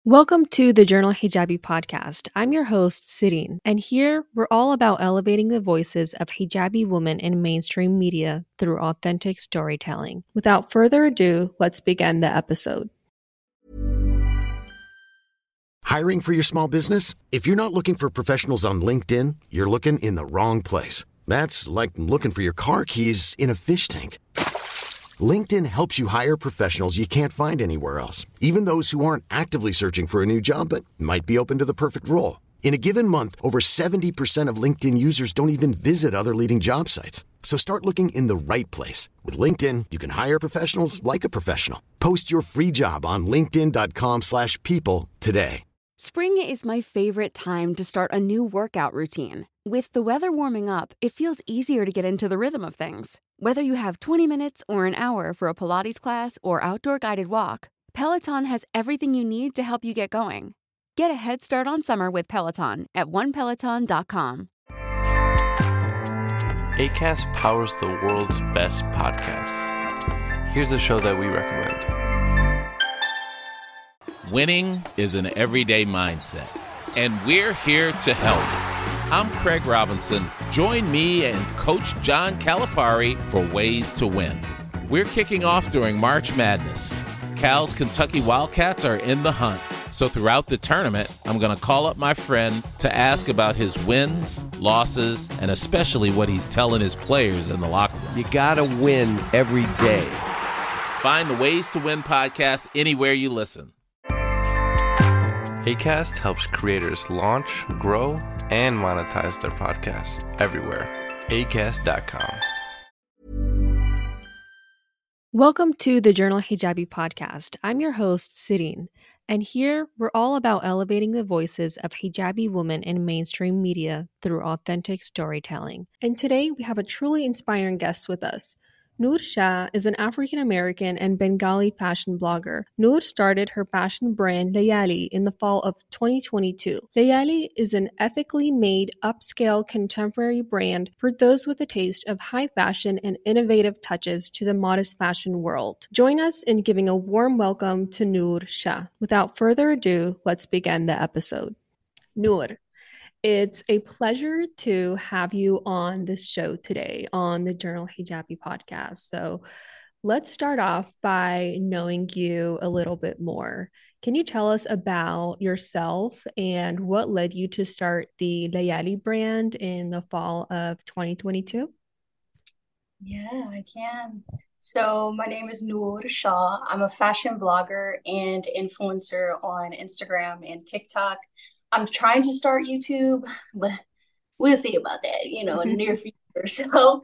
Welcome to the Journal Hijabi podcast. I'm your host, Sireen, and here we're all about elevating the voices of hijabi women in mainstream media through authentic storytelling. Without further ado, let's begin the episode. Hiring for your small business? If you're not looking for professionals on LinkedIn, you're looking in the wrong place. That's like looking for your car keys in a fish tank. LinkedIn helps you hire professionals you can't find anywhere else, even those who aren't actively searching for a new job but might be open to the perfect role. In a given month, over 70% of LinkedIn users don't even visit other leading job sites. So start looking in the right place. With LinkedIn, you can hire professionals like a professional. Post your free job on linkedin.com/people today. Spring is my favorite time to start a new workout routine. With the weather warming up, it feels easier to get into the rhythm of things. Whether you have 20 minutes or an hour for a Pilates class or outdoor guided walk, Peloton has everything you need to help you get going. Get a head start on summer with Peloton at onepeloton.com. Acast powers the world's best podcasts. Here's a show that we recommend. Winning is an everyday mindset, and we're here to help. I'm Craig Robinson. Join me and Coach John Calipari for Ways to Win. We're kicking off during March Madness. Cal's Kentucky Wildcats are in the hunt. So throughout the tournament, I'm going to call up my friend to ask about his wins, losses, and especially what he's telling his players in the locker room. You gotta win every day. Find the Ways to Win podcast anywhere you listen. Acast helps creators launch, grow, and monetize their podcasts everywhere. Acast.com. Welcome to the Journal Hijabi podcast. I'm your host, Sireen, and here we're all about elevating the voices of hijabi women in mainstream media through authentic storytelling. And today we have a truly inspiring guest with us. Noor Shah is an African-American and Bengali fashion blogger. Noor started her fashion brand Layali in the fall of 2022. Layali is an ethically made, upscale, contemporary brand for those with a taste of high fashion and innovative touches to the modest fashion world. Join us in giving a warm welcome to Noor Shah. Without further ado, let's begin the episode. Noor, it's a pleasure to have you on this show today on the Journal Hijabi podcast. So let's start off by knowing you a little bit more. Can you tell us about yourself and what led you to start the Layali brand in the fall of 2022? Yeah, I can. So my name is Noor Shah. I'm a fashion blogger and influencer on Instagram and TikTok. I'm trying to start YouTube, but we'll see about that, in the near future. So,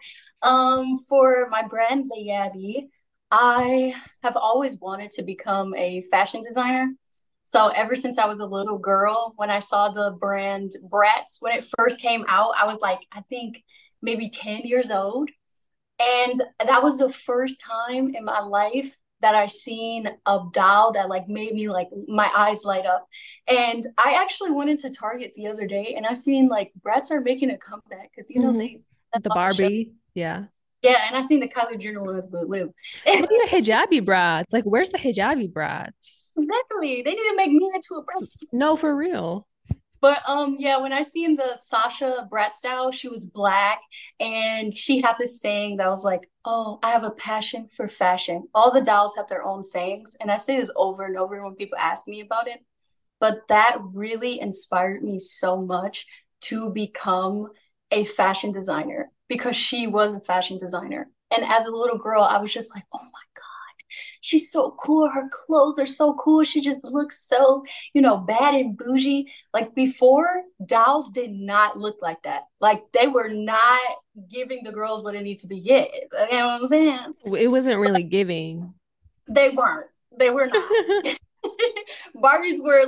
for my brand Layali, I have always wanted to become a fashion designer. So ever since I was a little girl, when I saw the brand Bratz, when it first came out, I was like, I think maybe 10 years old. And that was the first time in my life that I seen a doll that made me my eyes light up. And I actually went into Target the other day and I've seen Bratz are making a comeback because they the Barbie, yeah. Yeah, and I seen the Kylie Jenner one with Blue. They need a hijabi Bratz. Where's the hijabi Bratz? Exactly. They need to make me into a Bratz. No, for real. But when I seen the Sasha Bratz style, she was black and she had this saying that was like, oh, I have a passion for fashion. All the dolls have their own sayings. And I say this over and over when people ask me about it. But that really inspired me so much to become a fashion designer because she was a fashion designer. And as a little girl, I was just like, oh my God. She's so cool. Her clothes are so cool. She just looks so, bad and bougie. Before, dolls did not look like that. They were not giving the girls what it needs to be given. You know what I'm saying? It wasn't really giving. They weren't. They were not. Barbies were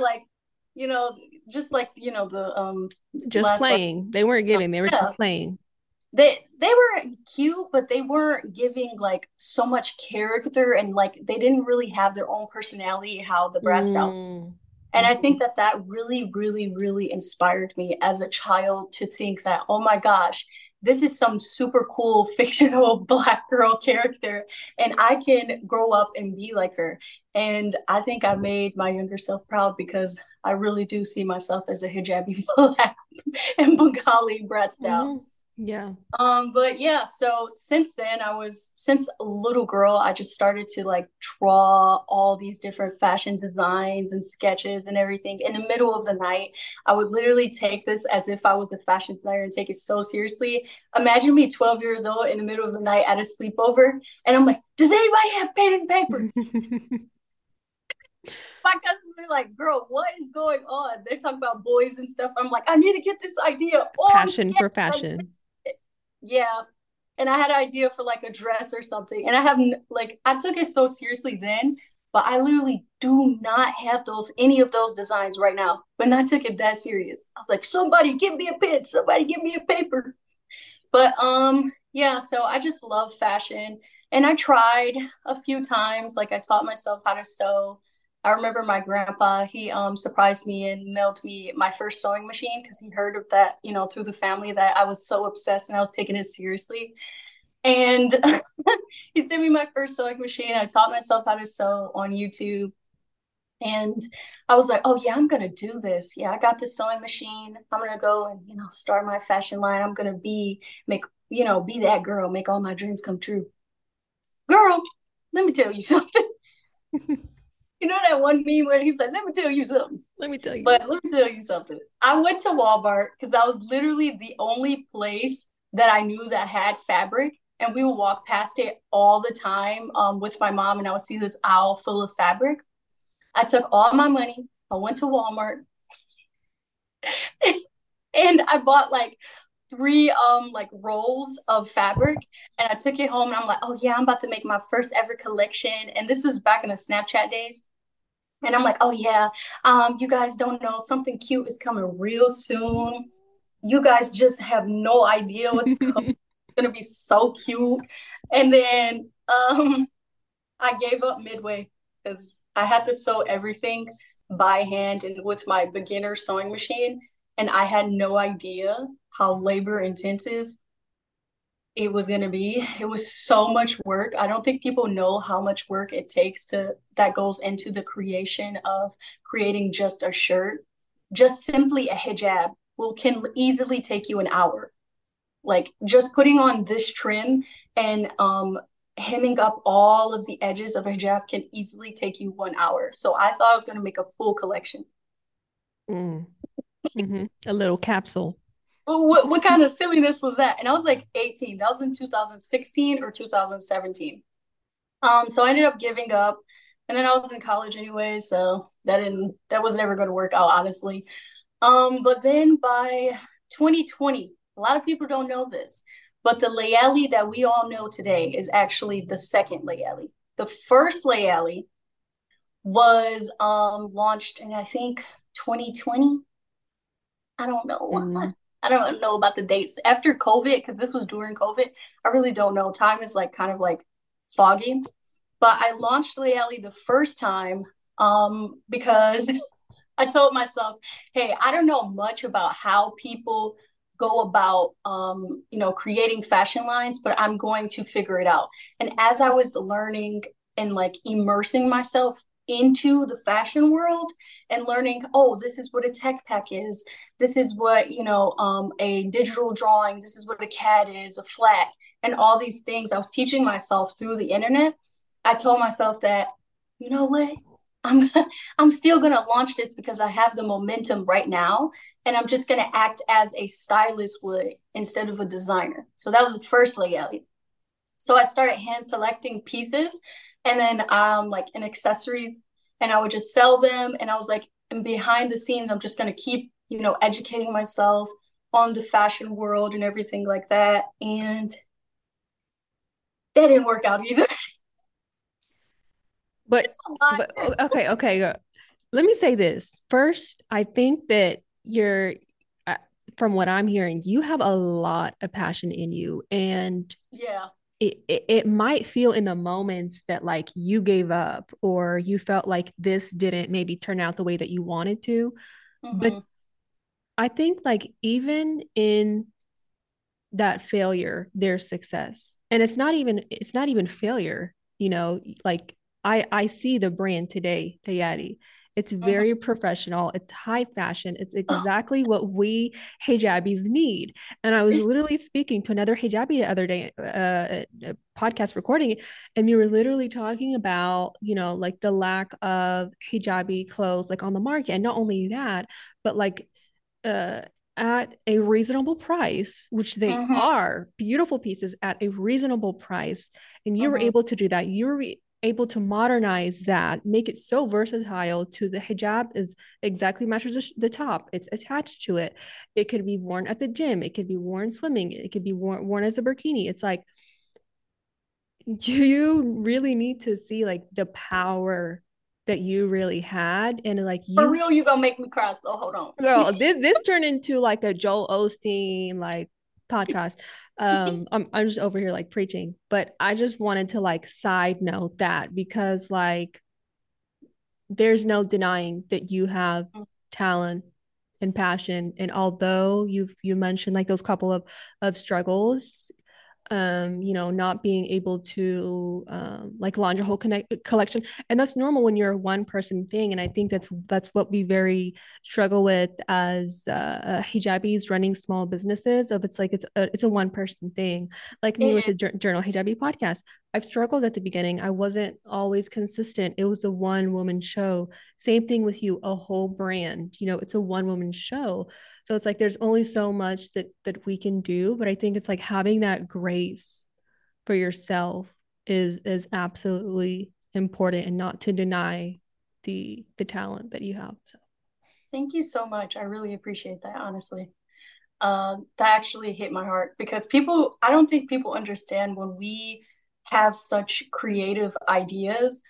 just the playing. Barbie. They weren't giving. They were just playing. They were cute, but they weren't giving so much character and they didn't really have their own personality how the Bratz style. And I think that really, really, really inspired me as a child to think that, oh my gosh, this is some super cool fictional Black girl character, and I can grow up and be like her. And I think I made my younger self proud because I really do see myself as a hijabi Black and Bengali brat style. Mhm. Yeah. But yeah, so since a little girl, I just started to like draw all these different fashion designs and sketches and everything in the middle of the night. I would literally take this as if I was a fashion designer and take it so seriously. Imagine me 12 years old in the middle of the night at a sleepover, and I'm like, does anybody have pen and paper? My cousins are like, girl, what is going on? They're talking about boys and stuff. I'm like, I need to get this idea. Oh, I'm Passion scared. for fashion. Yeah. And I had an idea for like a dress or something. And I have like I took it so seriously then, but I literally do not have any of those designs right now. But I took it that serious. I was like, somebody give me a pen, somebody give me a paper. But yeah, so I just love fashion. And I tried a few times, like I taught myself how to sew. I remember my grandpa, he surprised me and mailed me my first sewing machine because he heard of that, through the family that I was so obsessed and I was taking it seriously. And he sent me my first sewing machine. I taught myself how to sew on YouTube. And I was like, oh yeah, I'm gonna do this. Yeah, I got this sewing machine. I'm gonna go and, start my fashion line. I'm gonna be that girl, make all my dreams come true. Girl, let me tell you something. You know that one meme where he was like, let me tell you something. Let me tell you. But let me tell you something. I went to Walmart because I was literally the only place that I knew that had fabric. And we would walk past it all the time with my mom, and I would see this aisle full of fabric. I took all my money. I went to Walmart and I bought like three like rolls of fabric, and I took it home and I'm like, oh yeah, I'm about to make my first ever collection. And this was back in the Snapchat days. And I'm like, oh yeah, you guys don't know, something cute is coming real soon. You guys just have no idea what's coming. It's gonna be so cute. And then I gave up midway because I had to sew everything by hand and with my beginner sewing machine. And I had no idea how labor intensive it was going to be. It was so much work. I don't think people know how much work it takes that goes into the creation of creating just a shirt. Just simply a hijab can easily take you an hour. Like just putting on this trim and hemming up all of the edges of a hijab can easily take you 1 hour. So I thought I was going to make a full collection. Mm. Mm-hmm. A little capsule. What kind of silliness was that? And I was like 18. That was in 2016 or 2017. So I ended up giving up, and then I was in college anyway, so that was never going to work out, honestly. But then by 2020, a lot of people don't know this, but the Layali that we all know today is actually the second Layali. The first Layali was launched in I think 2020. I don't know. Mm. I don't know about the dates after COVID because this was during COVID. I really don't know. Time is like kind of like foggy. But I launched Layali the first time because I told myself, hey, I don't know much about how people go about creating fashion lines, but I'm going to figure it out. And as I was learning and like immersing myself into the fashion world and learning, oh, this is what a tech pack is, this is what a digital drawing, this is what a CAD is, a flat, and all these things I was teaching myself through the internet. I told myself that, you know what, I'm I'm still gonna launch this because I have the momentum right now, and I'm just gonna act as a stylist would instead of a designer. So that was the first layout. So I started hand selecting pieces, and then like in accessories, and I would just sell them. And I was like, and behind the scenes, I'm just gonna keep educating myself on the fashion world and everything like that. And that didn't work out either. But okay. Let me say this. First, I think that from what I'm hearing, you have a lot of passion in you. And yeah, it might feel in the moments that like you gave up or you felt like this didn't maybe turn out the way that you wanted to. Mm-hmm. But I think like even in that failure their success. And it's not even failure, like I see the brand today, Hayati. It's Mhm. very professional. It's high fashion. It's exactly what we hijabis need. And I was literally speaking to another hijabi the other day, a podcast recording, and we were literally talking about, like the lack of hijabi clothes like on the market. And not only that, but like uh at a reasonable price, which they Mhm. are beautiful pieces at a reasonable price. And you were Mhm. able to do that. You were able to modernize that, make it so versatile to the hijab is exactly matches the top. It's attached to it. It could be worn at the gym. It could be worn swimming. It could be worn as a bikini. It's like, you really need to see like the power that you really had. And like For you, real, you gonna make me cry. So hold on. girl, this turned into like a Joel Osteen like podcast. I'm just over here like preaching, but I just wanted to like side note that because like there's no denying that you have talent and passion. And although you mentioned like those couple of struggles, not being able to like launch a whole collection. And that's normal when you're a one person thing. And I think that's what we very struggle with as hijabis running small businesses. Of it's like it's a one person thing. Like me with It the Journal Hijabi podcast, I've struggled at the beginning. I wasn't always consistent. It was a one woman show. Same thing with you, a whole brand. It's a one woman show. So it's like there's only so much that we can do, but I think it's like having that grace for yourself is absolutely important, and not to deny the talent that you have. So Thank you so much. I really appreciate that, honestly. That actually hit my heart because people, I don't think people understand when we have such creative ideas,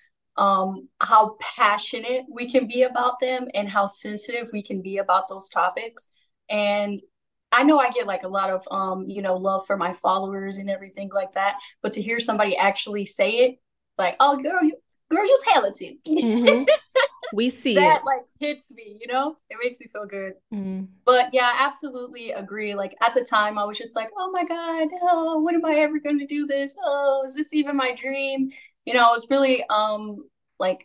how passionate we can be about them and how sensitive we can be about those topics. And I know I get like a lot of, love for my followers and everything like that, but to hear somebody actually say it, like, "Oh, girl, you talented." mm-hmm. We see That it. like hits me, it makes me feel good. Mm-hmm. But yeah, I absolutely agree. Like at the time, I was just like, oh my God, oh, when am I ever going to do this? Oh, is this even my dream? I was really like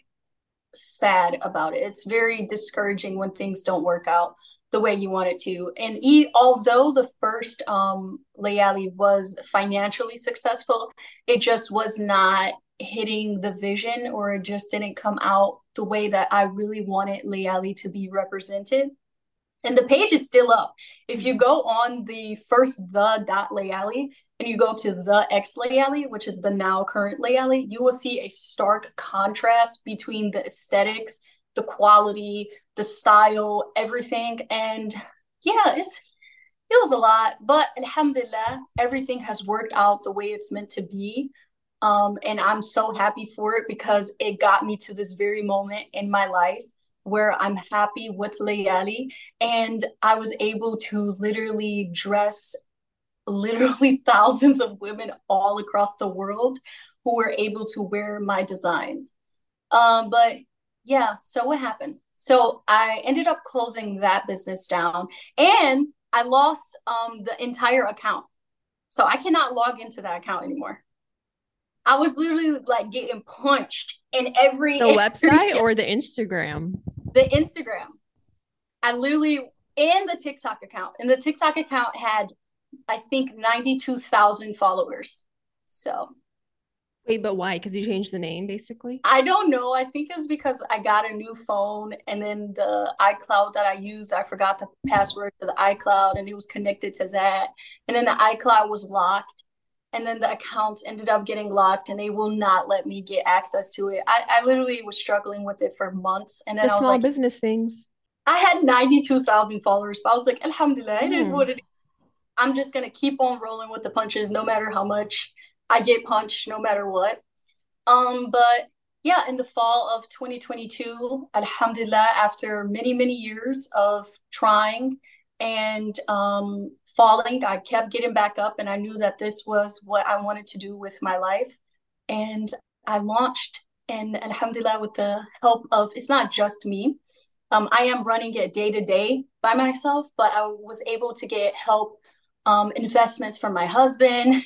sad about it. It's very discouraging when things don't work out the way you want it to. And although the first Layali was financially successful, it just was not hitting the vision, or it just didn't come out the way that I really wanted Layali to be represented. And the page is still up. If you go on the first the.layali and you go to the X Layali, which is the now current Layali, you will see a stark contrast between the aesthetics, the quality, the style, everything. And yeah, it was a lot, but alhamdulillah, everything has worked out the way it's meant to be. And I'm so happy for it because it got me to this very moment in my life where I'm happy with Layali, and I was able to literally dress literally thousands of women all across the world who were able to wear my designs. But yeah, so what happened? So I ended up closing that business down, and I lost the entire account. So I cannot log into that account anymore. I was literally like getting punched in every The website area. or the Instagram? The Instagram. I literally, and the TikTok account. And the TikTok account had, I think, 92,000 followers. So Wait, but why? Because you changed the name, basically. I don't know. I think it's because I got a new phone, and then the iCloud that I used, I forgot the password to the iCloud, and it was connected to that. And then the iCloud was locked. And then the accounts ended up getting locked, and they will not let me get access to it. I literally was struggling with it for months. And The then I was small like, business things. I had 92,000 followers, but I was like, Alhamdulillah, it is what it is. I'm just going to keep on rolling with the punches no matter how much I get punched, no matter what. But yeah, in the fall of 2022, Alhamdulillah, after many, many years of trying and falling, I kept getting back up, and I knew that this was what I wanted to do with my life. And I launched, and Alhamdulillah, with the help of, it's not just me. I am running it day to day by myself, but I was able to get help investments from my husband.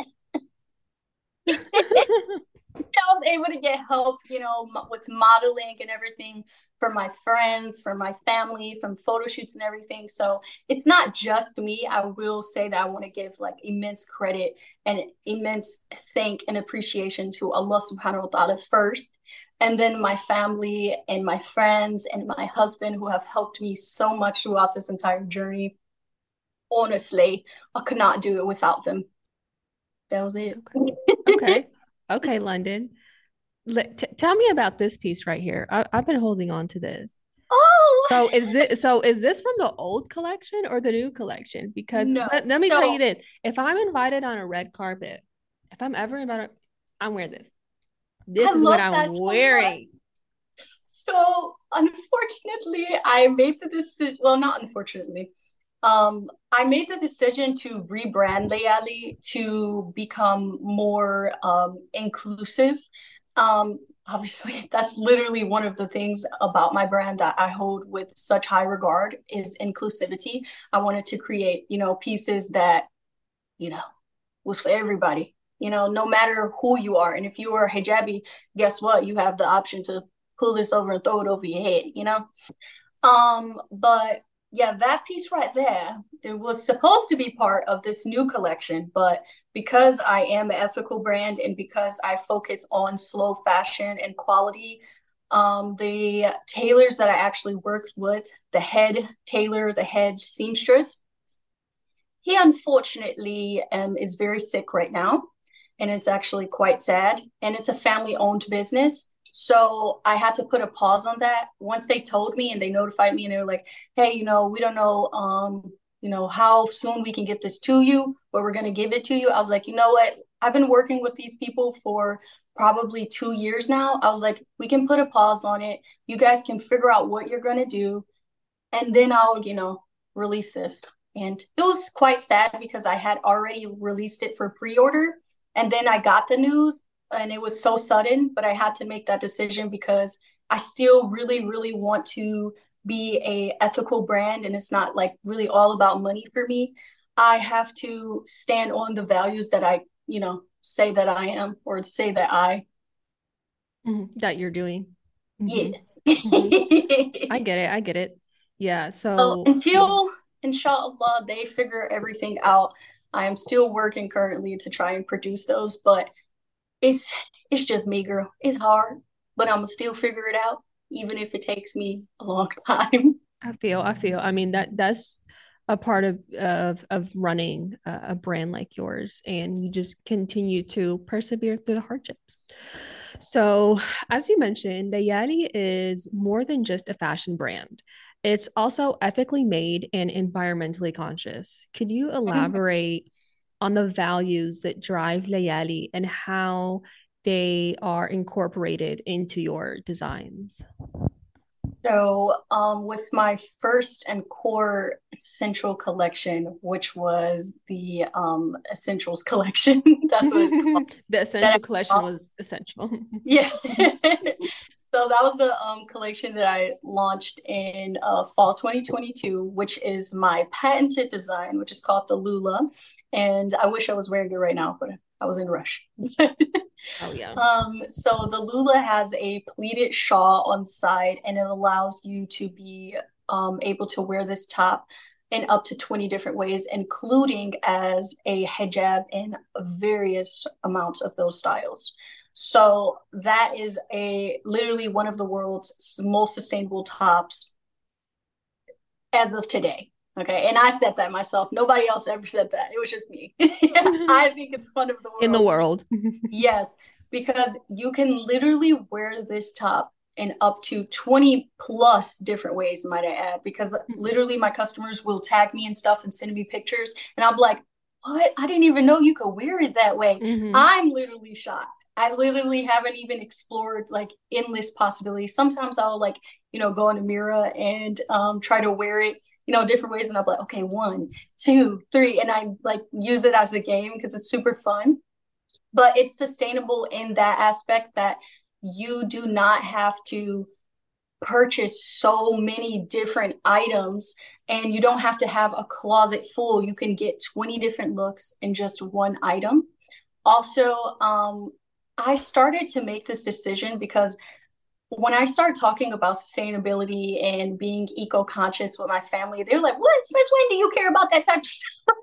I was able to get help, with modeling and everything for my friends, for my family, from photo shoots and everything. So it's not just me. I will say that I want to give like immense credit and immense thank and appreciation to Allah subhanahu wa ta'ala first. And then my family and my friends and my husband who have helped me so much throughout this entire journey. Honestly, I could not do it without them. That was it. Okay, London. Tell me about this piece right here. I've been holding on to this. Oh, so is this from the old collection or the new collection? Because no. let me tell you this: if I'm invited on a red carpet, if I'm ever invited, I'm wearing this. This is what I'm wearing. So unfortunately, I made the decision. Well, not unfortunately. I made the decision to rebrand Layali to become more inclusive. Obviously, that's literally one of the things about my brand that I hold with such high regard is inclusivity. I wanted to create, pieces that, was for everybody, no matter who you are. And if you are hijabi, guess what? You have the option to pull this over and throw it over your head, But yeah, that piece right there, it was supposed to be part of this new collection, but because I am an ethical brand and because I focus on slow fashion and quality, the tailors that I actually worked with, the head tailor, the head seamstress, he unfortunately is very sick right now, and it's actually quite sad, and it's a family-owned business. So I had to put a pause on that. Once they told me and they notified me and they were like, hey, we don't know, how soon we can get this to you, but we're going to give it to you. I was like, you know what? I've been working with these people for probably 2 years now. I was like, we can put a pause on it. You guys can figure out what you're going to do. And then I'll, release this. And it was quite sad because I had already released it for pre-order. And then I got the news. And it was so sudden, but I had to make that decision because I still really, really want to be a ethical brand, and it's not like really all about money for me. I have to stand on the values that I, say that I am or say that that you're doing. Yeah. I get it. Yeah. So until inshallah they figure everything out, I am still working currently to try and produce those, but it's just me, girl. It's hard, but I'm gonna still figure it out, even if it takes me a long time. I feel. I mean, that's a part of running a brand like yours, and you just continue to persevere through the hardships. So, as you mentioned, Layali is more than just a fashion brand. It's also ethically made and environmentally conscious. Could you elaborate on the values that drive Layali and how they are incorporated into your designs? So with my first and core essential collection, which was the essentials collection, that's what it's called. The essential collection was essential. Yeah. So that was a collection that I launched in fall 2022, which is my patented design, which is called the Lula. And I wish I was wearing it right now, but I was in a rush. Oh yeah. So the Lula has a pleated shawl on the side, and it allows you to be able to wear this top in up to 20 different ways, including as a hijab in various amounts of those styles. So that is literally one of the world's most sustainable tops as of today. Okay. And I said that myself. Nobody else ever said that. It was just me. I think it's one of the world. In the world. Yes, because you can literally wear this top in up to 20 plus different ways, might I add, because literally my customers will tag me and stuff and send me pictures. And I'm like, what? I didn't even know you could wear it that way. I'm literally shocked. I literally haven't even explored like endless possibilities. Sometimes I'll go in the mirror and try to wear it, different ways. And I'm like, okay, 1, 2, 3. And I use it as a game because it's super fun. But it's sustainable in that aspect that you do not have to purchase so many different items, and you don't have to have a closet full. You can get 20 different looks in just one item. Also, I started to make this decision because when I started talking about sustainability and being eco-conscious with my family, they're like, "What? Since when do you care about that type of stuff?"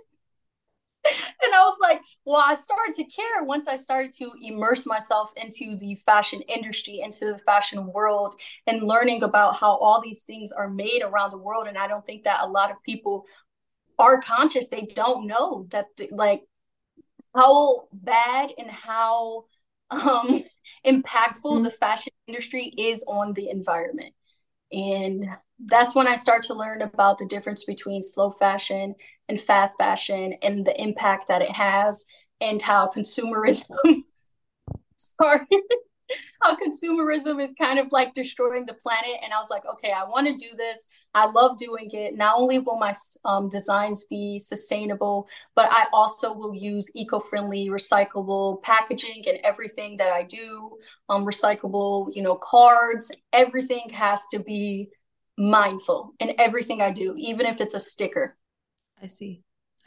And I was like, well, I started to care once I started to immerse myself into the fashion industry, into the fashion world, and learning about how all these things are made around the world. And I don't think that a lot of people are conscious. They don't know that, like, how bad and how impactful the fashion industry is on the environment. And that's when I start to learn about the difference between slow fashion and fast fashion and the impact that it has, and how consumerism, sorry, how consumerism is kind of like destroying the planet. And I was like, okay, I want to do this. I love doing it. Not only will my designs be sustainable, but I also will use eco-friendly, recyclable packaging and everything that I do. Recyclable, cards, everything has to be mindful in everything I do, even if it's a sticker. I see.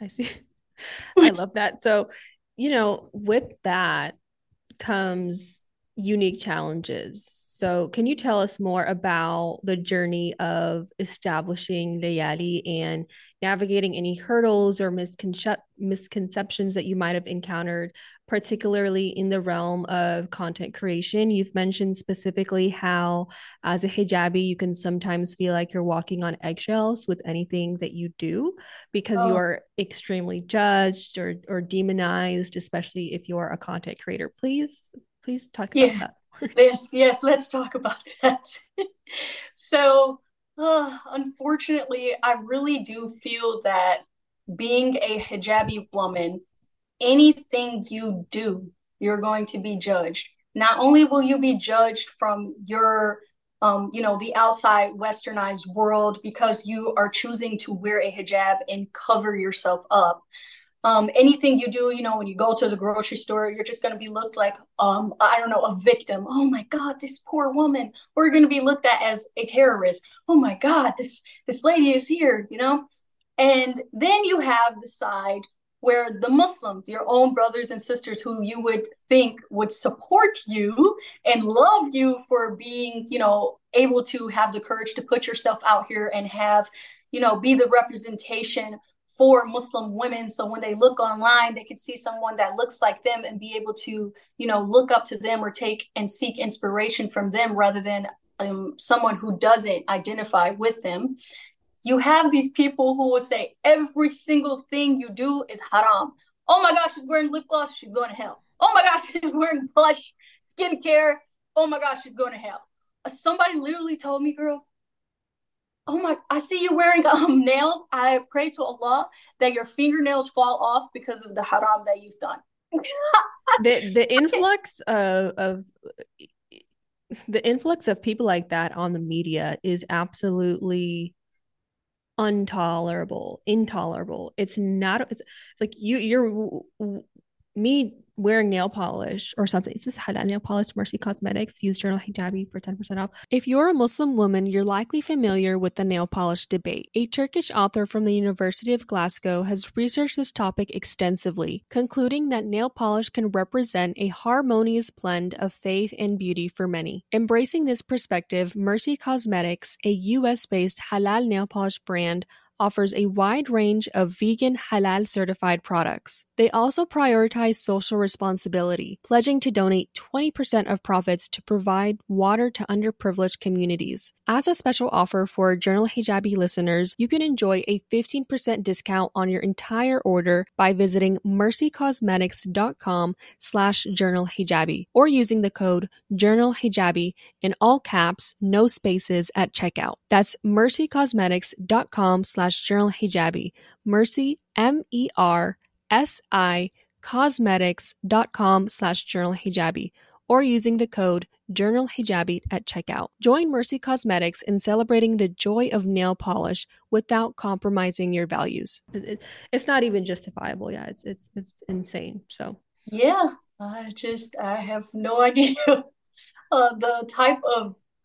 I love that. So, with that comes unique challenges. So, can you tell us more about the journey of establishing Layali and navigating any hurdles or misconceptions that you might have encountered, particularly in the realm of content creation? You've mentioned specifically how, as a hijabi, you can sometimes feel like you're walking on eggshells with anything that you do because you are extremely judged or demonized, especially if you're a content creator. Please talk about that. Yes, let's talk about that. So, unfortunately, I really do feel that being a hijabi woman, anything you do, you're going to be judged. Not only will you be judged from your, the outside westernized world because you are choosing to wear a hijab and cover yourself up. Anything you do, when you go to the grocery store, you're just going to be looked like, I don't know, a victim. Oh my God, this poor woman. Or you're going to be looked at as a terrorist. Oh my God, this lady is here, And then you have the side where the Muslims, your own brothers and sisters who you would think would support you and love you for being, able to have the courage to put yourself out here and have, be the representation for Muslim women. So when they look online, they can see someone that looks like them and be able to, look up to them or take and seek inspiration from them rather than someone who doesn't identify with them. You have these people who will say every single thing you do is haram. Oh my gosh, she's wearing lip gloss, she's going to hell. Oh my gosh, she's wearing blush, skincare. Oh my gosh, she's going to hell. Somebody literally told me, girl, oh my, I see you wearing nails. I pray to Allah that your fingernails fall off because of the haram that you've done. the influx of the influx of people like that on the media is absolutely intolerable. It's like you're me wearing nail polish or something. This is halal nail polish, Mercy Cosmetics. Use Journal Hijabi for 10% off. If you're a Muslim woman, you're likely familiar with the nail polish debate. A Turkish author from the University of Glasgow has researched this topic extensively, concluding that nail polish can represent a harmonious blend of faith and beauty for many. Embracing this perspective, Mercy Cosmetics, a US-based halal nail polish brand, offers a wide range of vegan halal certified products. They also prioritize social responsibility, pledging to donate 20% of profits to provide water to underprivileged communities. As a special offer for Journal Hijabi listeners, you can enjoy a 15% discount on your entire order by visiting mercycosmetics.com/journalhijabi or using the code journalhijabi in all caps, no spaces at checkout. That's mercycosmetics.com/journalhijabi. Mercy, MERSI, cosmetics.com/journalhijabi or using the code journalhijabi at checkout. Join Mercy Cosmetics in celebrating the joy of nail polish without compromising your values. It's not even justifiable. Yeah, it's insane. So yeah, I have no idea the type of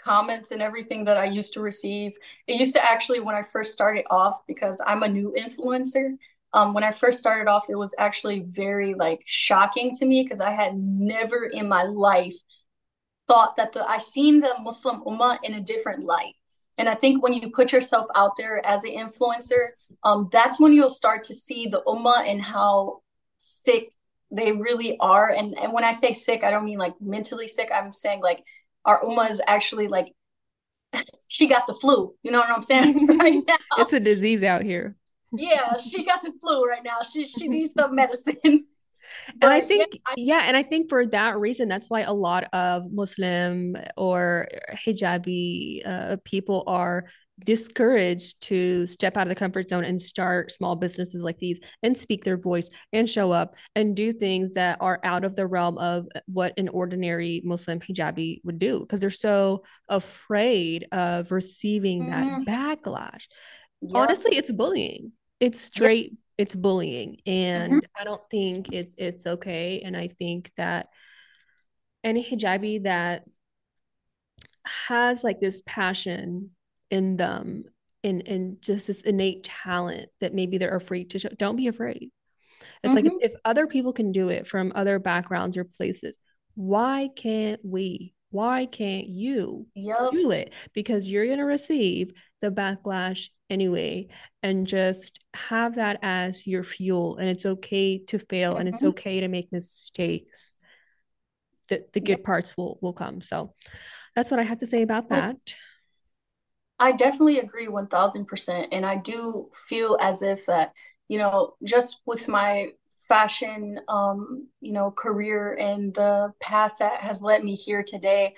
comments and everything that I used to receive. It used to actually, when I first started off, because I'm a new influencer, when I first started off, it was actually very like shocking to me because I had never in my life thought that I seen the Muslim Ummah in a different light. And I think when you put yourself out there as an influencer, that's when you'll start to see the Ummah and how sick they really are. And when I say sick, I don't mean like mentally sick. I'm saying like our Ummah is actually like, she got the flu. You know what I'm saying? Right now. It's a disease out here. Yeah, she got the flu right now. She needs some medicine. And I think, and I think for that reason, that's why a lot of Muslim or hijabi people are discouraged to step out of the comfort zone and start small businesses like these and speak their voice and show up and do things that are out of the realm of what an ordinary Muslim hijabi would do, because they're so afraid of receiving that backlash. Yep. Honestly, it's bullying. It's straight, it's bullying. And I don't think it's okay. And I think that any hijabi that has like this passion in them and just this innate talent that maybe they're afraid to show, don't be afraid. It's like if other people can do it from other backgrounds or places, why can't we? Why can't you do it? Because you're going to receive the backlash anyway, and just have that as your fuel. And it's okay to fail and it's okay to make mistakes. The good parts will come. So that's what I have to say about that. I definitely agree 1000%. And I do feel as if that, you know, just with my fashion, you know, career and the path that has led me here today,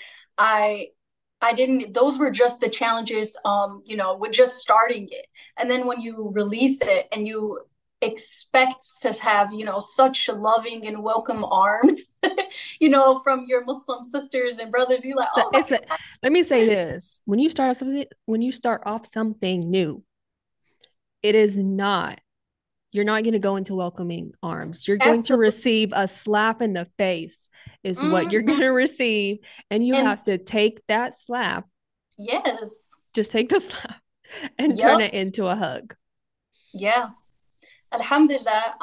those were just the challenges, you know, with just starting it. And then when you release it and you expect to have, you know, such loving and welcome arms, you know, from your Muslim sisters and brothers, you're like, oh, let me say this. When you start off something new, it is not, you're not going to go into welcoming arms. You're going to receive a slap in the face is what you're going to receive. And you have to take that slap. Yes. Just take the slap and turn it into a hug. Yeah. Alhamdulillah.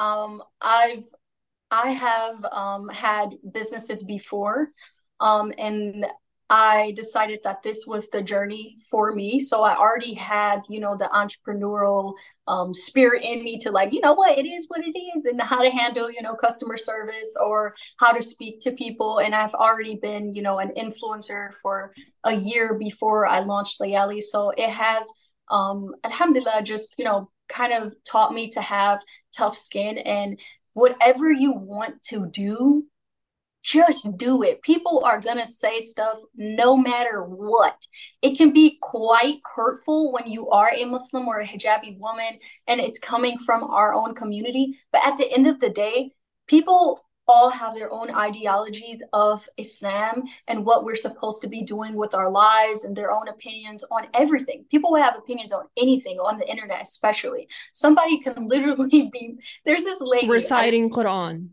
I have had businesses before, and I decided that this was the journey for me. So I already had, you know, the entrepreneurial spirit in me to like, you know what, it is what it is, and how to handle, you know, customer service or how to speak to people. And I've already been, you know, an influencer for a year before I launched Layali. So it has, alhamdulillah, just, you know, kind of taught me to have tough skin, and whatever you want to do, just do it. People are going to say stuff no matter what. It can be quite hurtful when you are a Muslim or a hijabi woman and it's coming from our own community. But at the end of the day, people all have their own ideologies of Islam and what we're supposed to be doing with our lives and their own opinions on everything. People will have opinions on anything on the internet, especially. Somebody can literally be, there's this lady reciting Quran.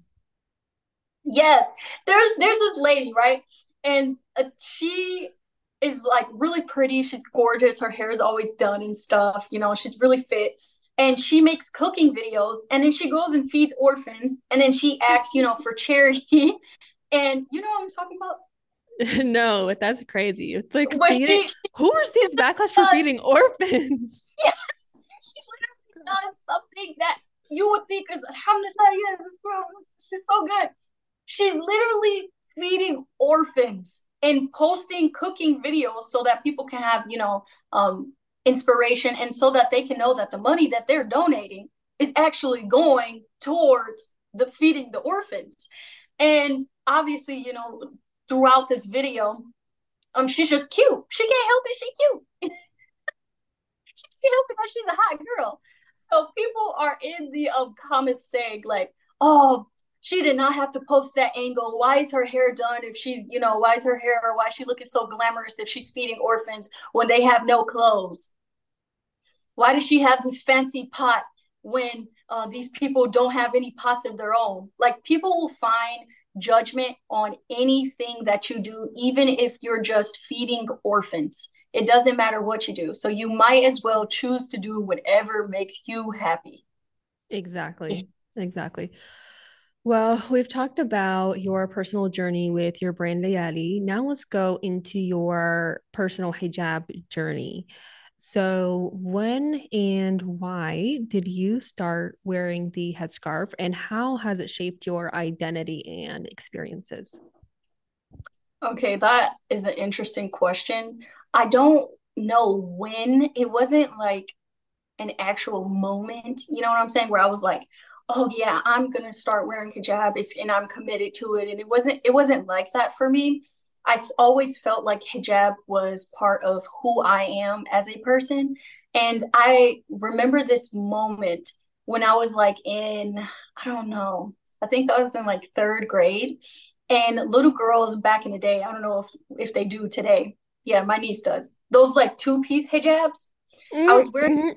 Yes, there's this lady, right? And she is like really pretty. She's gorgeous. Her hair is always done and stuff. You know, she's really fit. And she makes cooking videos, and then she goes and feeds orphans, and then she asks, you know, for charity. And you know what I'm talking about? No, that's crazy. It's like who receives backlash for feeding orphans? Yeah, she literally does something that you would think is, alhamdulillah, yeah, this girl, she's so good. She's literally feeding orphans and posting cooking videos so that people can have, you know, inspiration, and so that they can know that the money that they're donating is actually going towards the feeding the orphans. And obviously, you know, throughout this video, she's just cute. She can't help it. She's cute. She can't help it that she's a hot girl. So people are in the comments saying like, oh, she did not have to post that angle. Why is her hair done if she's, you know, why is her hair, or why is she looking so glamorous if she's feeding orphans when they have no clothes? Why does she have this fancy pot when these people don't have any pots of their own? Like, people will find judgment on anything that you do, even if you're just feeding orphans. It doesn't matter what you do. So you might as well choose to do whatever makes you happy. Exactly. Exactly. Well, we've talked about your personal journey with your brand Layali. Now let's go into your personal hijab journey. So, when and why did you start wearing the headscarf, and how has it shaped your identity and experiences? Okay, that is an interesting question. I don't know when. It wasn't like an actual moment, you know what I'm saying, where I was like, oh yeah, I'm gonna start wearing hijab and I'm committed to it. And it wasn't like that for me. Always felt like hijab was part of who I am as a person. And I remember this moment when I was like in, I don't know, I think I was in like third grade. And little girls back in the day, I don't know if they do today. Yeah, my niece does. Those like two-piece hijabs. I was wearing Mm-hmm.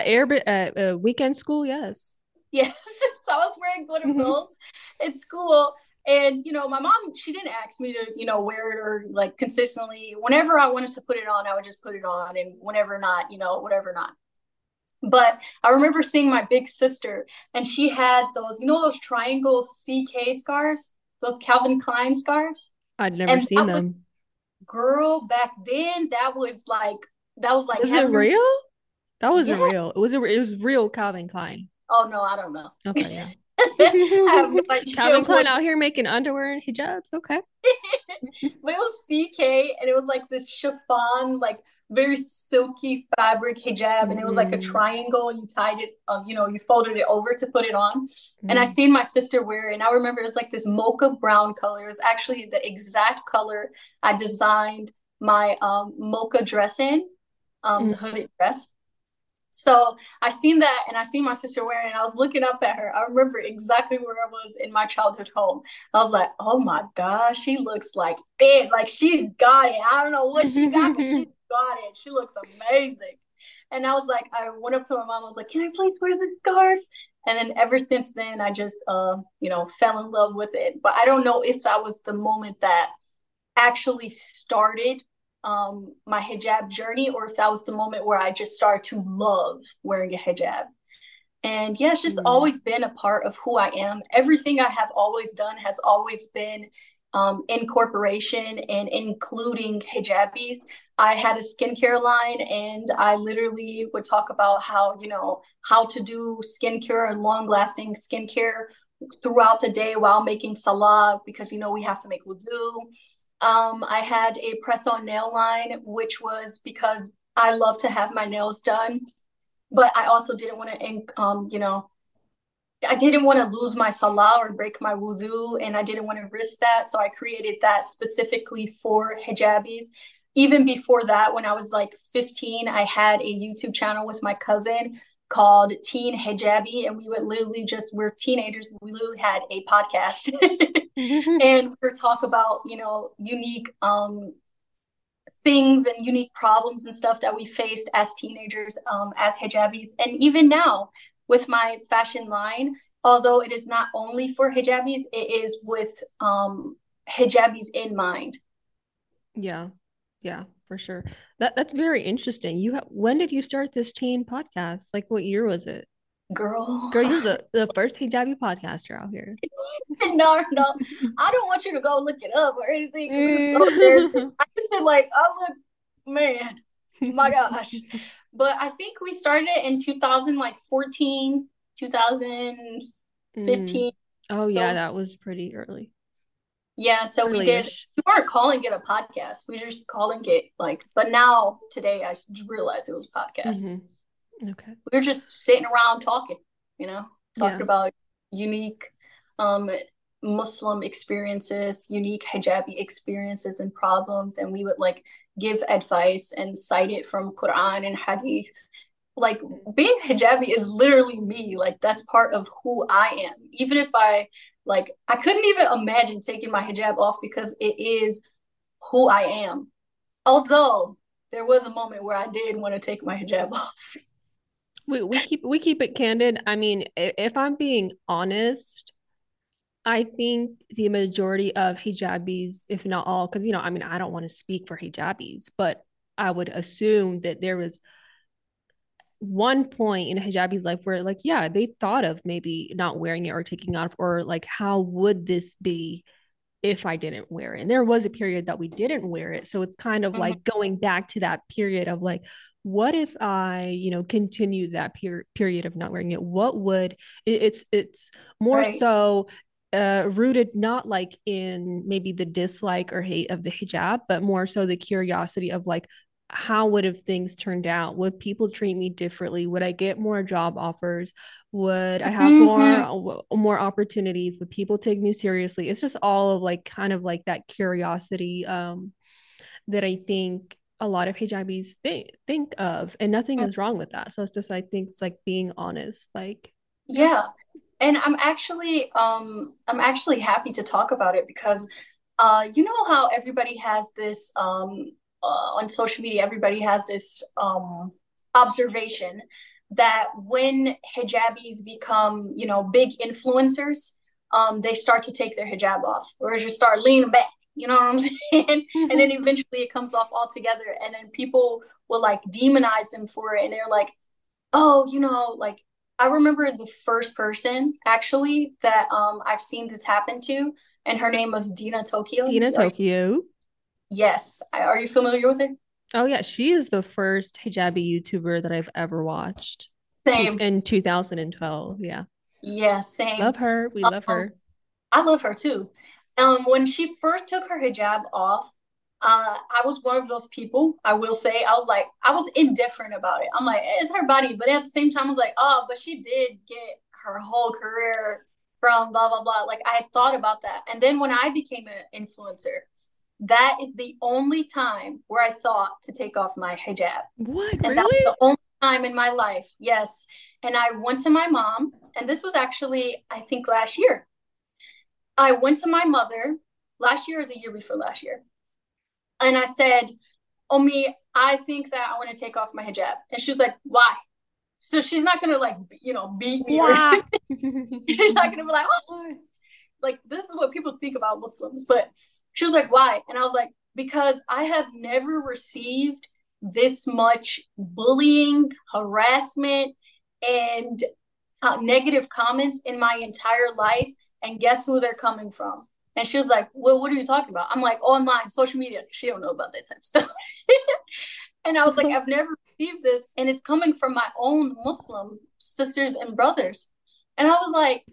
Weekend school, yes. Yes. So I was wearing one of Mm-hmm. those in school. And, my mom, she didn't ask me to, wear it or like consistently. Whenever I wanted to put it on, I would just put it on. And whenever not, whatever not. But I remember seeing my big sister and she had those, those triangle CK scarves, those Calvin Klein scarves. I'd never And seen that was, them. girl, back then, that was like Was it having your, real? That wasn't yeah. real. It was real Calvin Klein. Oh, no, I don't know. Okay, yeah. I have no idea Calvin Klein what. out here making underwear and hijabs. Okay. But it was CK and it was like this chiffon, like very silky fabric hijab, and it was like a Mm-hmm. triangle. You tied it, you folded it over to put it on. And I Mm-hmm. seen my sister wear it, and I remember it was like this mocha brown color. It was actually the exact color I designed my mocha dress in, the hooded dress. So I seen that and I seen my sister wearing it and I was looking up at her. I remember exactly where I was in my childhood home. I was like, oh my gosh, she looks like it. Like she's got it. I don't know what she got, but she got it. She looks amazing. And I was like, I went up to my mom. I was like, can I please wear this scarf? And then ever since then, I just, fell in love with it. But I don't know if that was the moment that actually started my hijab journey or if that was the moment where I just started to love wearing a hijab. And yeah, it's just Mm-hmm. always been a part of who I am. Everything I have always done has always been incorporation and including hijabis. I had a skincare line and I literally would talk about how to do skincare and long lasting skincare throughout the day while making salah because we have to make wudu. I had a press on nail line, which was because I love to have my nails done, but I also didn't want to, I didn't want to lose my salah or break my wudu, and I didn't want to risk that. So I created that specifically for hijabis. Even before that, when I was like 15, I had a YouTube channel with my cousin called Teen Hijabi, and we would literally we're teenagers, we literally had a podcast. And we would talk about, unique things and unique problems and stuff that we faced as teenagers, as hijabis. And even now with my fashion line, although it is not only for hijabis, it is with hijabis in mind. Yeah. Yeah, for sure. That's very interesting. When did you start this teen podcast? Like what year was it? Girl, Girl, you're the first hijabi podcaster out here. no, no, I don't want you to go look it up or anything because it's so embarrassing. Mm. I just like, oh, look, man, my gosh. But I think we started it in 2000, like 14, 2015. Mm. Oh yeah, Those, that was pretty early. yeah, so Early-ish. we weren't calling it a podcast. We were just calling it like, but now today I realized it was a podcast. Hmm. Okay. We were just sitting around talking, talking Yeah. about unique um, Muslim experiences, unique hijabi experiences and problems. And we would like give advice and cite it from Quran and Hadith. Like being hijabi is literally me. Like that's part of who I am. Even if I couldn't even imagine taking my hijab off because it is who I am. Although there was a moment where I did want to take my hijab off. We keep it candid. I mean, if I'm being honest, I think the majority of hijabis, if not all, because, I mean, I don't want to speak for hijabis, but I would assume that there was one point in a hijabi's life where, like, yeah, they thought of maybe not wearing it or taking off, or like, how would this be if I didn't wear it? And there was a period that we didn't wear it. So it's kind of Mhm. like going back to that period of like, what if I, continue that period of not wearing it? What would it's more Right. so rooted not like in maybe the dislike or hate of the hijab, but more so the curiosity of like, how would have things turned out? Would people treat me differently? Would I get more job offers? Would I have Hmm. more opportunities? Would people take me seriously? It's just all of like kind of like that curiosity that I think a lot of hijabis think of, and nothing is wrong with that. So it's just, I think it's like being honest, like, yeah. Yeah. And I'm actually happy to talk about it because you know how everybody has this on social media, everybody has this observation that when hijabis become, big influencers, they start to take their hijab off or just start leaning back. You know what I'm saying? And then eventually it comes off altogether, and then people will like demonize them for it, and they're like, oh, like I remember the first person actually that I've seen this happen to, and her name was Dina Tokyo. Dina Tokyo. Yes. Are you familiar with her? Oh yeah, she is the first hijabi YouTuber that I've ever watched. Same. In 2012. Yeah. Yeah, same. Love her. We love Um, her. I love her too. When she first took her hijab off, I was one of those people. I will say, I was indifferent about it. I'm like, it's her body, but at the same time, I was like, oh, but she did get her whole career from blah blah blah. Like I had thought about that, and then when I became an influencer, that is the only time where I thought to take off my hijab, What? and that was Really? the only time in my life. Yes, and I went to my mom, and this was actually, I think, last year. I went to my mother last year or the year before last year. And I said, Omi, I think that I want to take off my hijab. And she was like, why? So she's not going to like, beat me or Wow. she's not going to be like, oh, like, this is what people think about Muslims. But she was like, why? And I was like, because I have never received this much bullying, harassment, and negative comments in my entire life. And guess who they're coming from? And she was like, well, what are you talking about? I'm like, online, social media. She don't know about that type of stuff. And I was like, I've never received this. And it's coming from my own Muslim sisters and brothers. And I was like,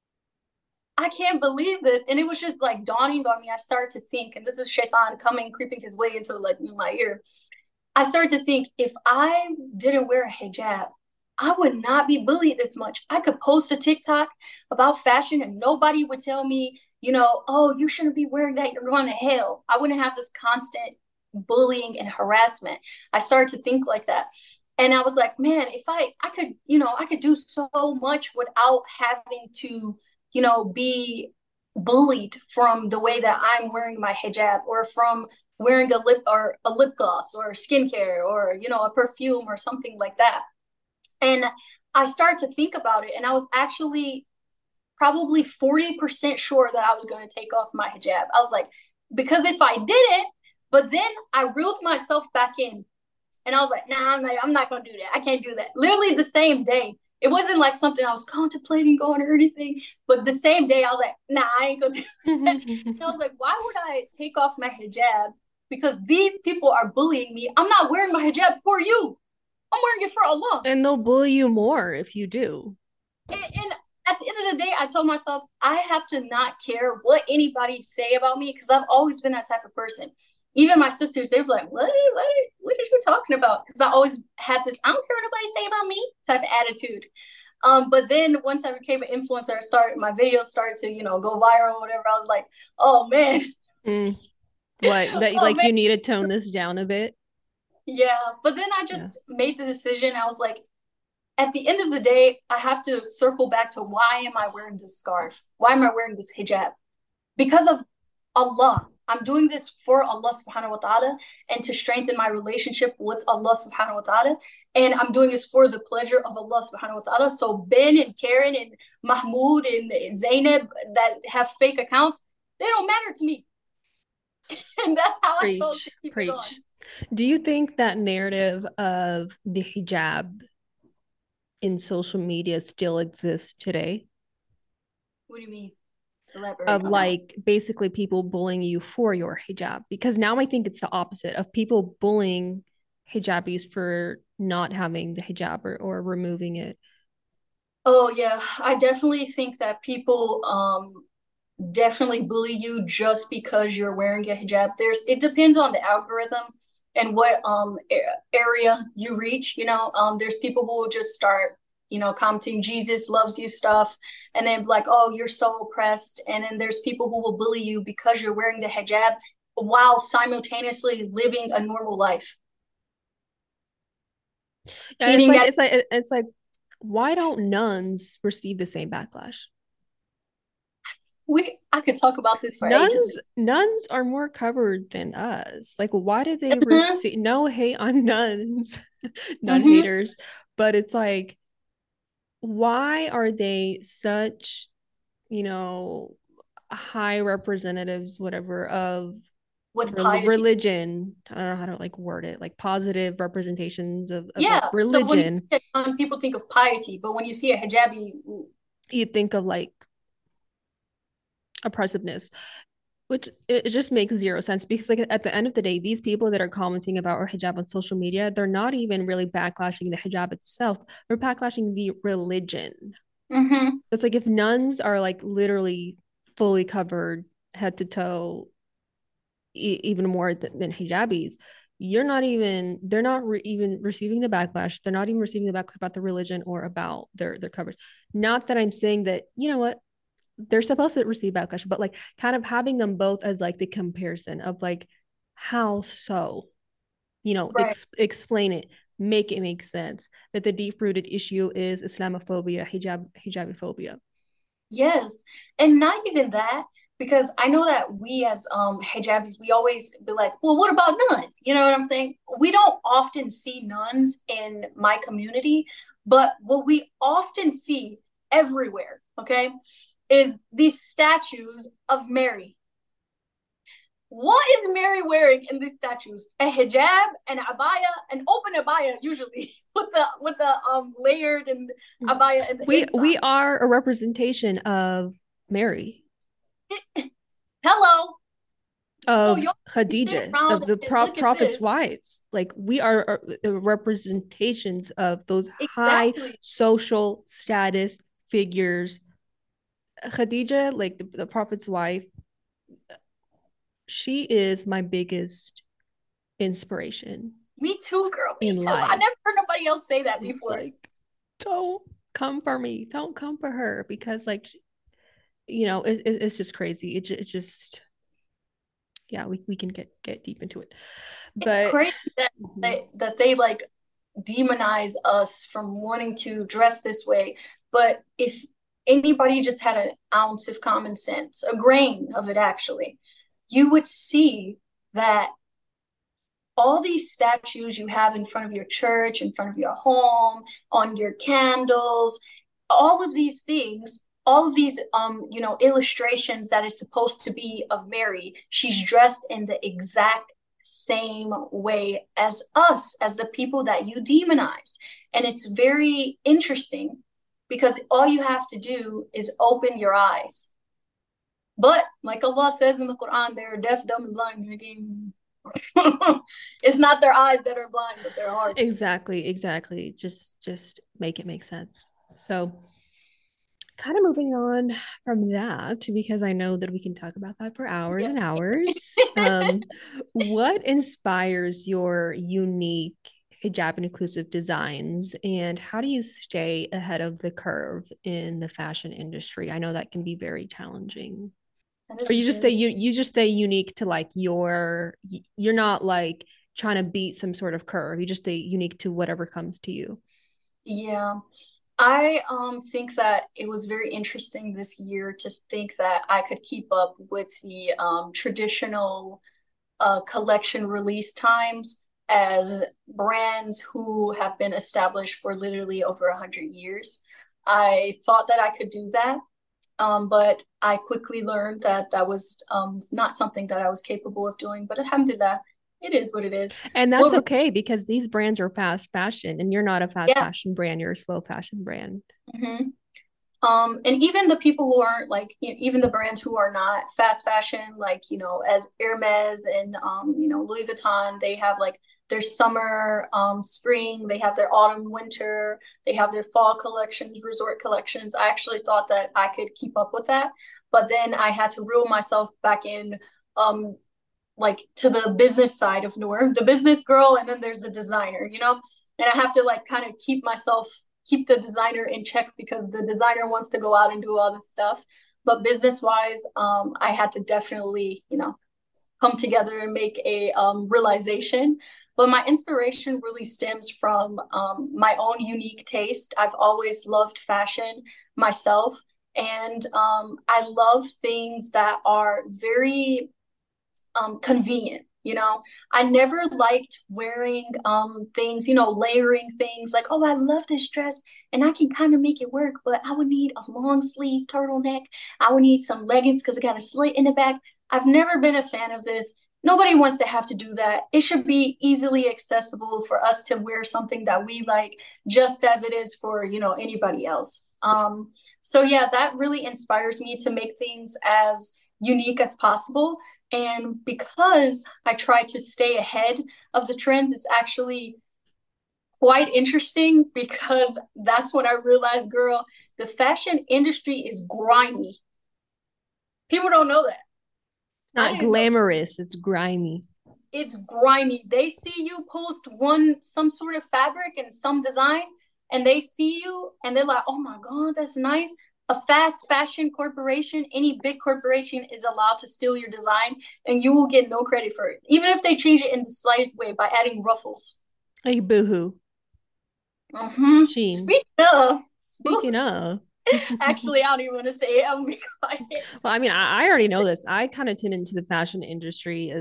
I can't believe this. And it was just like dawning on me. I started to think, and this is Shaitan coming, creeping his way into like my ear. I started to think, if I didn't wear a hijab, I would not be bullied as much. I could post a TikTok about fashion and nobody would tell me, oh, you shouldn't be wearing that. You're going to hell. I wouldn't have this constant bullying and harassment. I started to think like that. And I was like, man, if I could, I could do so much without having to, be bullied from the way that I'm wearing my hijab, or from wearing a lip gloss or skincare, or a perfume or something like that. And I started to think about it, and I was actually probably 40% sure that I was going to take off my hijab. I was like, because if I didn't, but then I reeled myself back in, and I was like, nah, I'm not going to do that. I can't do that. Literally the same day. It wasn't like something I was contemplating going or anything, but the same day I was like, nah, I ain't going to do that. And I was like, why would I take off my hijab? Because these people are bullying me. I'm not wearing my hijab for you. I'm wearing it for Allah. And they'll bully you more if you do. And at the end of the day, I told myself I have to not care what anybody say about me, because I've always been that type of person. Even my sisters, they were like, what are you talking about? Because I always had this, I don't care what nobody say about me type of attitude. But then once I became an influencer, my videos started to, go viral or whatever. I was like, oh man. What, that Oh like man. you need to tone this down a bit? Yeah. But then I just made the decision. I was like, at the end of the day, I have to circle back to, why am I wearing this scarf? Why am I wearing this hijab? Because of Allah. I'm doing this for Allah subhanahu wa ta'ala and to strengthen my relationship with Allah subhanahu wa ta'ala. And I'm doing this for the pleasure of Allah subhanahu wa ta'ala. So Ben and Karen and Mahmoud and Zainab that have fake accounts, they don't matter to me. And that's how I chose to keep it on. Do you think that narrative of the hijab in social media still exists today? What do you mean? Elaborate of on like that. Basically people bullying you for your hijab, because now I think it's the opposite of people bullying hijabis for not having the hijab or removing it. Oh yeah, I definitely think that people definitely bully you just because you're wearing a hijab. It depends on the algorithm and what area you reach. There's people who will just start commenting Jesus loves you stuff, and then like, oh, you're so oppressed. And then there's people who will bully you because you're wearing the hijab while simultaneously living a normal life. Yeah, it's like why don't nuns receive the same backlash? I could talk about this for ages. Nuns are more covered than us. Like, why did they receive no hate on nuns, nun haters, but it's like, why are they such, high representatives, whatever, of with religion? I don't know how to like word it, like positive representations of like religion. So when people think of piety, but when you see a hijabi, you think of like oppressiveness, which it just makes zero sense, because like at the end of the day, these people that are commenting about our hijab on social media, they're not even really backlashing the hijab itself, they're backlashing the religion. It's like if nuns are like literally fully covered head to toe, even more than hijabis, they're not even receiving the backlash. They're not even receiving the backlash about the religion or about their coverage. Not that I'm saying that, they're supposed to receive backlash, but like kind of having them both as like the comparison of like, how so, right. Explain it, make it make sense that the deep-rooted issue is Islamophobia, hijabophobia. Yes, and not even that, because I know that we as hijabis, we always be like, well, what about nuns? You know what I'm saying? We don't often see nuns in my community, but what we often see everywhere, okay, is these statues of Mary. What is Mary wearing in these statues? A hijab, an abaya, an open abaya, usually with the layered and abaya. And we are a representation of Mary. Hello. Of Khadija, of the prophet's wives. Like, we are representations of those high social status figures. Khadija, like the prophet's wife, she is my biggest inspiration. Me too, girl. Me too. Life. I never heard nobody else say that before. It's like, don't come for me. Don't come for her, because like, it's just crazy. It's just, yeah, we can get deep into it. But it's crazy that they like demonize us from wanting to dress this way. But if anybody just had an ounce of common sense, a grain of it actually, you would see that all these statues you have in front of your church, in front of your home, on your candles, all of these things, all of these illustrations that is supposed to be of Mary, she's dressed in the exact same way as us, as the people that you demonize. And it's very interesting, because all you have to do is open your eyes. But like Allah says in the Quran, they're deaf, dumb, and blind. It's not their eyes that are blind, but their hearts. Exactly. Just make it make sense. So kind of moving on from that, because I know that we can talk about that for hours and hours. What inspires your unique hijab and inclusive designs, and how do you stay ahead of the curve in the fashion industry? I know that can be very challenging. Or you just stay unique to like you're not like trying to beat some sort of curve. You just stay unique to whatever comes to you. Yeah. I think that it was very interesting this year to think that I could keep up with the traditional collection release times as brands who have been established for literally over 100 years. I thought that I could do that, but I quickly learned that that was not something that I was capable of doing. But alhamdulillah, it is what it is. And that's What, okay because these brands are fast fashion and you're not a fast yeah. fashion brand, you're a slow fashion brand. Mhm. And even the people who aren't like, even the brands who are not fast fashion, like, as Hermes and, Louis Vuitton, they have like their summer, spring, they have their autumn, winter, they have their fall collections, resort collections. I actually thought that I could keep up with that, but then I had to reel myself back in, um, like to the business side of Noor, the business girl, and then there's the designer, and I have to like kind of keep the designer in check because the designer wants to go out and do all this stuff. But business wise, I had to definitely, come together and make a realization. But my inspiration really stems from my own unique taste. I've always loved fashion myself. And I love things that are very convenient. I never liked wearing things, layering things like, oh, I love this dress and I can kind of make it work, but I would need a long sleeve turtleneck. I would need some leggings because I got a slit in the back. I've never been a fan of this. Nobody wants to have to do that. It should be easily accessible for us to wear something that we like, just as it is for, anybody else. So yeah, that really inspires me to make things as unique as possible. And because I try to stay ahead of the trends, it's actually quite interesting because that's when I realized, girl, the fashion industry is grimy. People don't know that. Not glamorous, it's grimy. It's grimy. They see you post some sort of fabric and some design, and they see you and they're like, oh my God, that's nice. A fast fashion corporation, any big corporation is allowed to steal your design and you will get no credit for it, even if they change it in the slightest way by adding ruffles. Like Boohoo. Mm-hmm. Shein. Speaking of. Actually, I don't even want to say it. I'm gonna be quiet. Well, I mean, I already know this. I kind of tune into the fashion industry,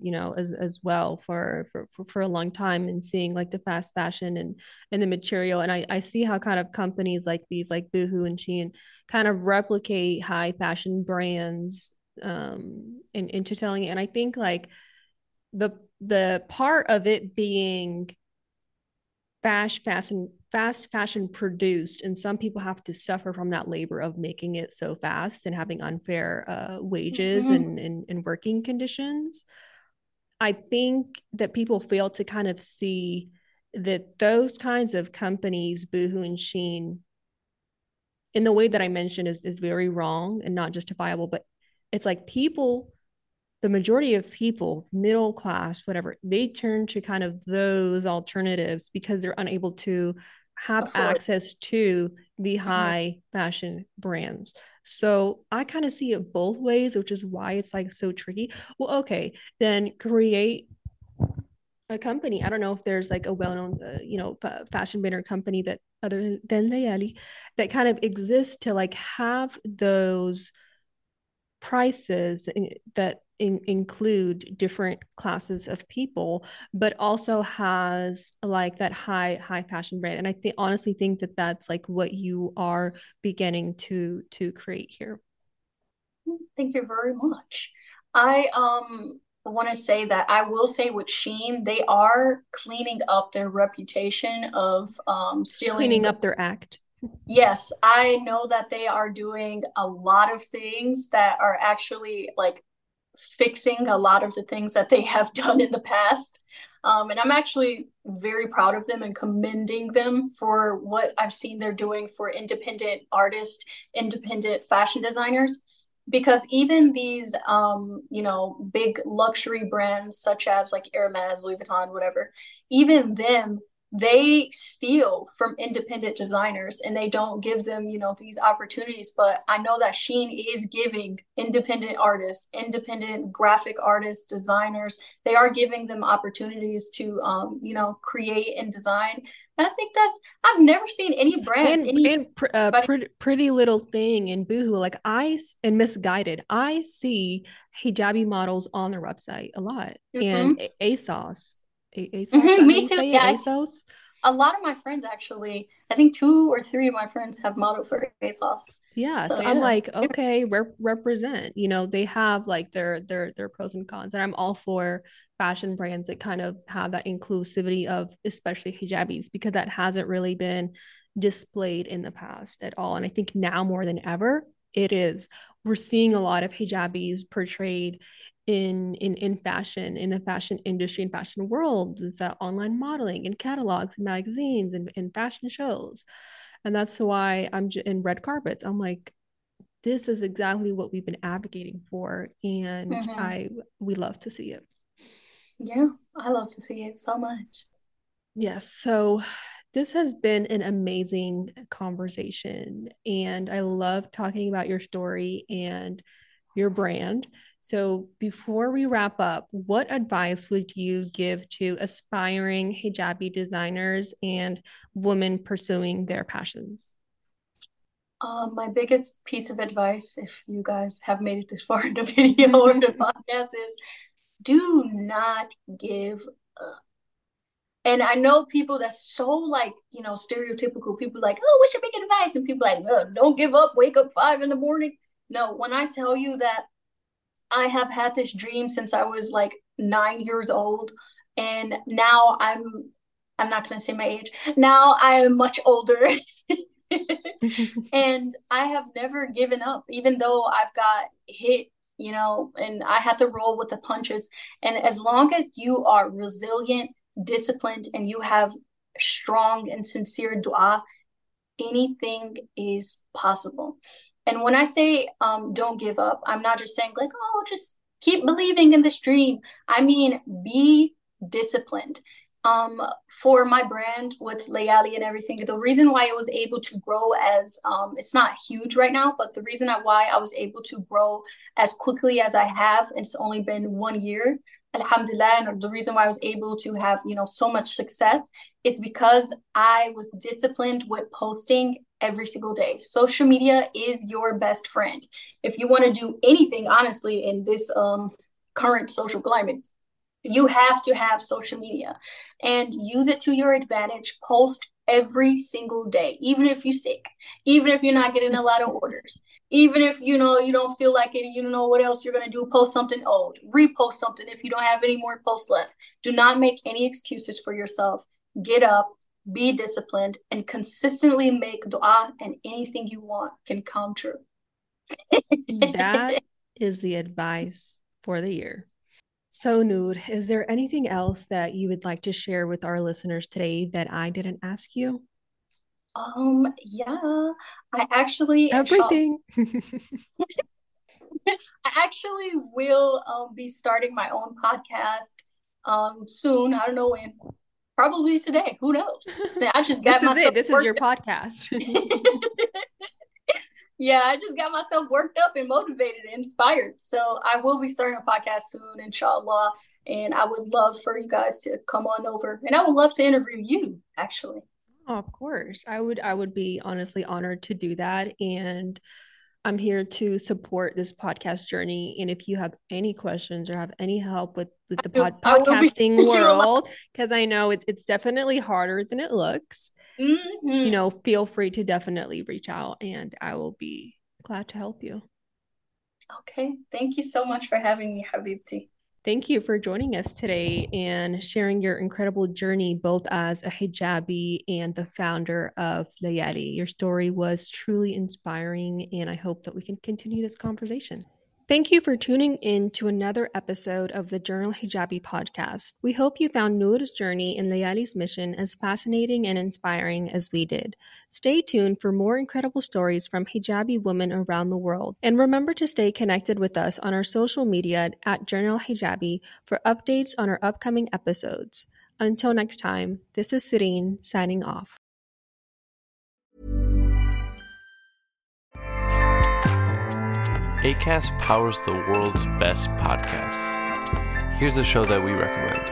as well for a long time, and seeing like the fast fashion and the material, and I see how kind of companies like these, like Boohoo and Shein, kind of replicate high fashion brands, into telling it. And I think like the part of it being fast fashion produced, and some people have to suffer from that labor of making it so fast and having unfair wages and working conditions. I think that people fail to kind of see that those kinds of companies, Boohoo and Shein, in the way that I mentioned, is very wrong and not justifiable. But it's like people, the majority of people, middle class, whatever, they turn to kind of those alternatives because they're unable to have access to the high fashion brands. So I kind of see it both ways, which is why it's like so tricky. Well, okay, then create a company. I don't know if there's like a well-known, fashion banner company that other than Layali that kind of exists to like have those prices that include different classes of people, but also has like that high fashion brand. And I honestly think that that's like what you are beginning to create here. Thank you very much. I want to say that I will say with Shein, they are cleaning up their reputation of stealing, cleaning up their act. Yes, I know that they are doing a lot of things that are actually like fixing a lot of the things that they have done in the past. And I'm actually very proud of them and commending them for what I've seen they're doing for independent artists, independent fashion designers. Because even these, big luxury brands such as like Hermes, Louis Vuitton, whatever, even them, they steal from independent designers and they don't give them, these opportunities. But I know that Shein is giving independent artists, independent graphic artists, designers, they are giving them opportunities to, create and design. And I think I've never seen any brand, Pretty Little Thing and Boohoo, like and Missguided, I see hijabi models on their website a lot. And ASOS. Me too. Yeah, ASOS. A lot of my friends actually, I think 2 or 3 of my friends have modeled for ASOS. Yeah, so I'm like, okay, represent. They have like their pros and cons, and I'm all for fashion brands that kind of have that inclusivity of especially hijabis, because that hasn't really been displayed in the past at all. And I think now more than ever, it is. We're seeing a lot of hijabis portrayed in fashion, in the fashion industry and fashion world. Is that online modeling and catalogs and magazines and fashion shows. And that's why I'm in red carpets. I'm like, this is exactly what we've been advocating for. And we love to see it. Yeah, I love to see it so much. Yes. So this has been an amazing conversation. And I love talking about your story and your brand. So before we wrap up, what advice would you give to aspiring hijabi designers and women pursuing their passions? My biggest piece of advice, if you guys have made it this far in the video or the podcast, is do not give up. And I know people that's so like, stereotypical, people like, oh, what's your big advice? And people like, oh, don't give up, wake up 5 a.m. No, when I tell you that I have had this dream since I was like 9 years old, and now I'm not going to say my age. Now I am much older. And I have never given up, even though I've got hit, and I had to roll with the punches. And as long as you are resilient, disciplined, and you have strong and sincere dua, anything is possible. And when I say don't give up, I'm not just saying like, oh, just keep believing in this dream. I mean, be disciplined. For my brand with Layali and everything, the reason why it was able to grow as it's not huge right now, but the reason why I was able to grow as quickly as I have, and it's only been 1 year, alhamdulillah, and the reason why I was able to have so much success is because I was disciplined with posting every single day. Social media is your best friend. If you want to do anything, honestly, in this current social climate, you have to have social media and use it to your advantage. Post every single day, even if you're sick, even if you're not getting a lot of orders, even if you don't feel like it, you don't know what else you're going to do. Post something old, repost something if you don't have any more posts left. Do not make any excuses for yourself. Get up, be disciplined, and consistently make dua, and anything you want can come true. That is the advice for the year. So, Noor, is there anything else that you would like to share with our listeners today that I didn't ask you? Yeah, I actually everything. I actually will be starting my own podcast soon. I don't know when. Probably today. Who knows? So I just got myself. This is your podcast. Yeah, I just got myself worked up and motivated and inspired. So I will be starting a podcast soon, inshallah. And I would love for you guys to come on over. And I would love to interview you, actually. Oh, of course. I would be honestly honored to do that. And I'm here to support this podcast journey. And if you have any questions or have any help with the podcasting world, because I know it's definitely harder than it looks, feel free to definitely reach out and I will be glad to help you. Okay. Thank you so much for having me, Habibti. Thank you for joining us today and sharing your incredible journey, both as a hijabi and the founder of Layali. Your story was truly inspiring, and I hope that we can continue this conversation. Thank you for tuning in to another episode of the Journal Hijabi podcast. We hope you found Noor's journey and Layali's mission as fascinating and inspiring as we did. Stay tuned for more incredible stories from hijabi women around the world. And remember to stay connected with us on our social media at Journal Hijabi for updates on our upcoming episodes. Until next time, this is Sireen signing off. Acast powers the world's best podcasts. Here's a show that we recommend.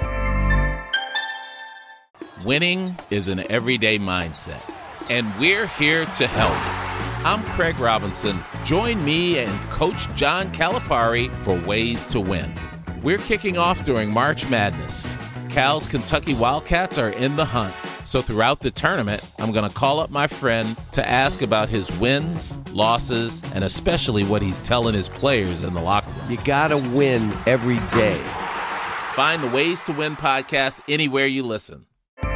Winning is an everyday mindset, and we're here to help. I'm Craig Robinson. Join me and Coach John Calipari for Ways to Win. We're kicking off during March Madness. Cal's Kentucky Wildcats are in the hunt. So throughout the tournament, I'm going to call up my friend to ask about his wins, losses, and especially what he's telling his players in the locker room. You gotta win every day. Find the Ways to Win podcast anywhere you listen.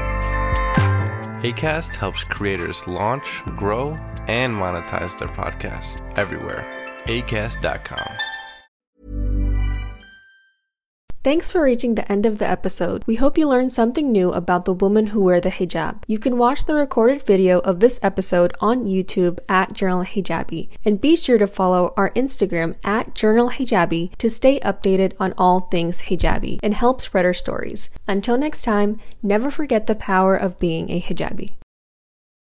Acast helps creators launch, grow, and monetize their podcasts everywhere. Acast.com. Thanks for reaching the end of the episode. We hope you learned something new about the women who wear the hijab. You can watch the recorded video of this episode on YouTube at Journal Hijabi. And be sure to follow our Instagram at Journal Hijabi to stay updated on all things hijabi and help spread our stories. Until next time, never forget the power of being a hijabi.